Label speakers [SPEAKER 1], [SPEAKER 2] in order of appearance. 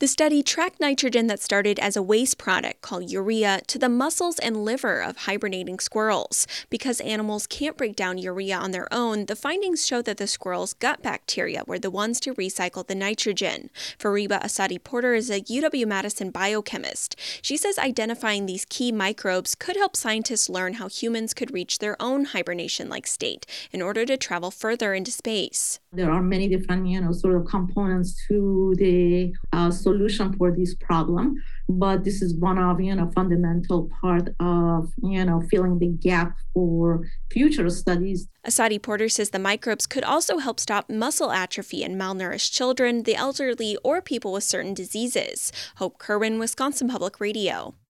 [SPEAKER 1] The study tracked nitrogen that started as a waste product called urea to the muscles and liver of hibernating squirrels. Because animals can't break down urea on their own, the findings show that the squirrels' gut bacteria were the ones to recycle the nitrogen. Fariba Assadi-Porter is a UW-Madison biochemist. She says identifying these key microbes could help scientists learn how humans could reach their own hibernation-like state in order to travel further into space.
[SPEAKER 2] There are many different, sort of components to the solution for this problem, but this is one of, fundamental part of, filling the gap for future studies.
[SPEAKER 1] Assadi-Porter says the microbes could also help stop muscle atrophy in malnourished children, the elderly, or people with certain diseases. Hope Kerwin, Wisconsin Public Radio.